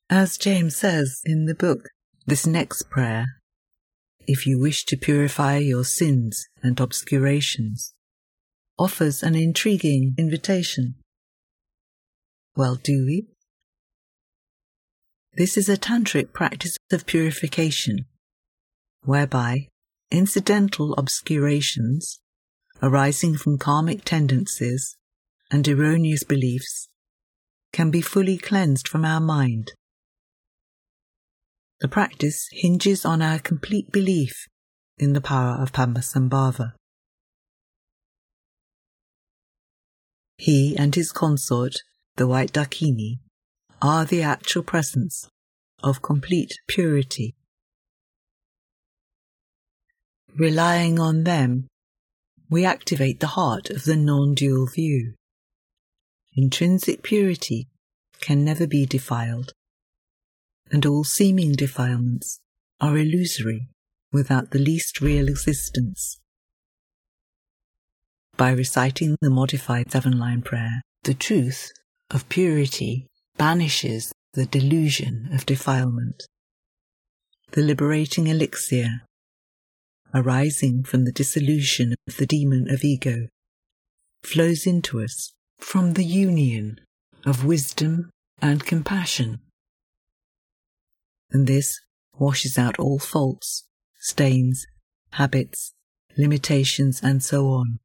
As James says in the book, this next prayer, if you wish to purify your sins and obscurations, offers an intriguing invitation. Well, do we? This is a tantric practice of purification, whereby incidental obscurations arising from karmic tendencies and erroneous beliefs can be fully cleansed from our mind. The practice hinges on our complete belief in the power of Padmasambhava. He and his consort, the White Dakini, are the actual presence of complete purity. Relying on them, we activate the heart of the non-dual view. Intrinsic purity can never be defiled, and all seeming defilements are illusory without the least real existence. By reciting the modified 7-line prayer, the truth of purity banishes the delusion of defilement. The liberating elixir, arising from the dissolution of the demon of ego, flows into us from the union of wisdom and compassion. And this washes out all faults, stains, habits, limitations, and so on.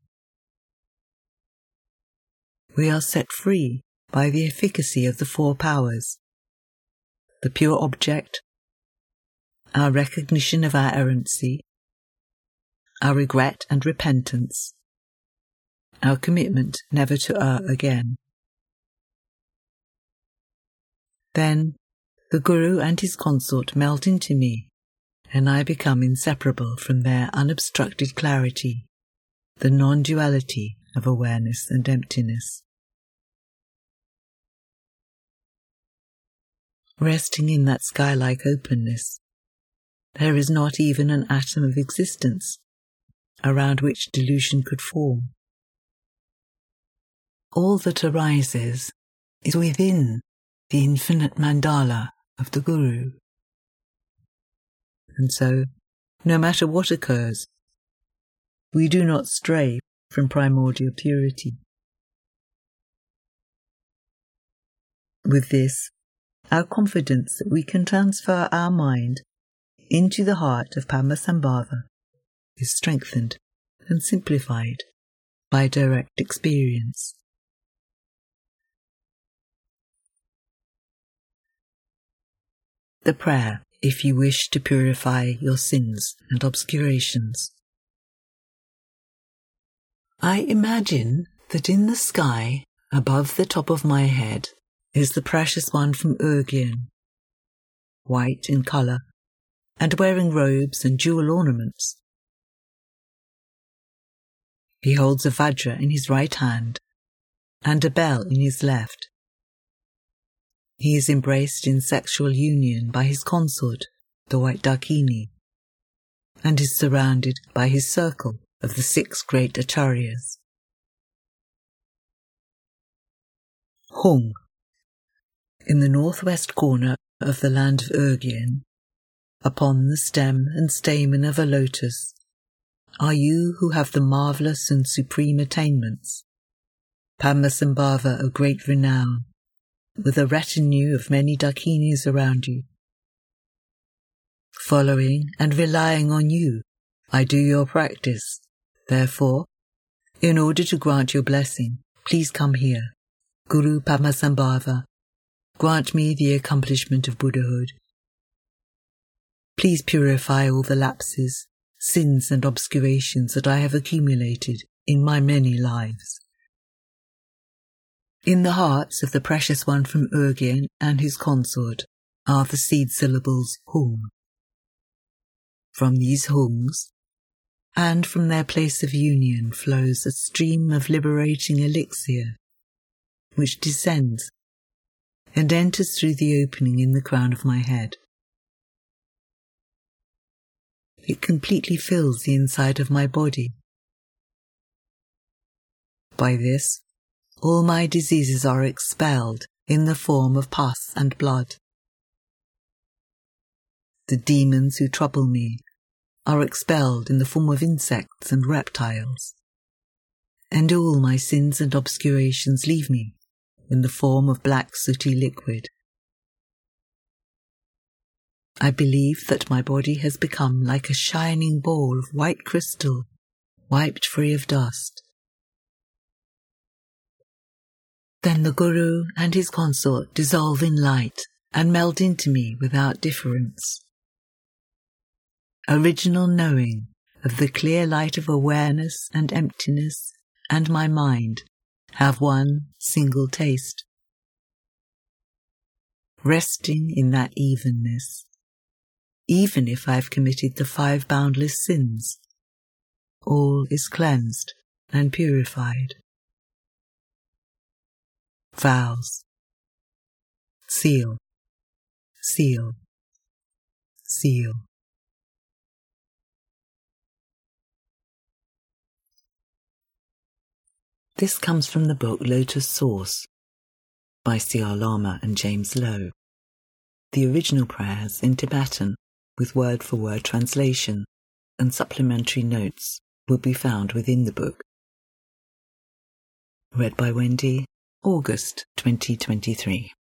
We are set free by the efficacy of the 4 powers: the pure object, our recognition of our errancy, our regret and repentance, our commitment never to err again. Then the Guru and his consort melt into me, and I become inseparable from their unobstructed clarity, the non-duality of awareness and emptiness. Resting in that sky-like openness, there is not even an atom of existence around which delusion could form. All that arises is within the infinite mandala of the Guru. And so, no matter what occurs, we do not stray from primordial purity. With this, our confidence that we can transfer our mind into the heart of Padmasambhava is strengthened and simplified by direct experience. The prayer, if you wish to purify your sins and obscurations. I imagine that in the sky, above the top of my head, is the precious one from Urgyen, white in colour, and wearing robes and jewel ornaments. He holds a vajra in his right hand, and a bell in his left. He is embraced in sexual union by his consort, the White Dakini, and is surrounded by his circle of the 6 great acharyas. Hung. In the northwest corner of the land of Urgyen, upon the stem and stamen of a lotus, are you who have the marvellous and supreme attainments, Padmasambhava of great renown, with a retinue of many Dakinis around you. Following and relying on you, I do your practice. Therefore, in order to grant your blessing, please come here. Guru Padmasambhava, grant me the accomplishment of Buddhahood. Please purify all the lapses, sins and obscurations that I have accumulated in my many lives. In the hearts of the precious one from Urgyen and his consort are the seed syllables Hung. From these Hungs, and from their place of union, flows a stream of liberating elixir, which descends and enters through the opening in the crown of my head. It completely fills the inside of my body. By this, all my diseases are expelled in the form of pus and blood. the demons who trouble me are expelled in the form of insects and reptiles, and all my sins and obscurations leave me in the form of black sooty liquid. I believe that my body has become like a shining ball of white crystal, wiped free of dust. Then the Guru and his consort dissolve in light and melt into me without difference. Original knowing of the clear light of awareness and emptiness and my mind have one single taste. Resting in that evenness, even if I have committed the 5 boundless sins, all is cleansed and purified. Vows. Seal, seal, seal. This comes from the book Lotus Source by C.R. Lama and James Lowe. The original prayers in Tibetan with word-for-word translation and supplementary notes will be found within the book. Read by Wendy, August 2023.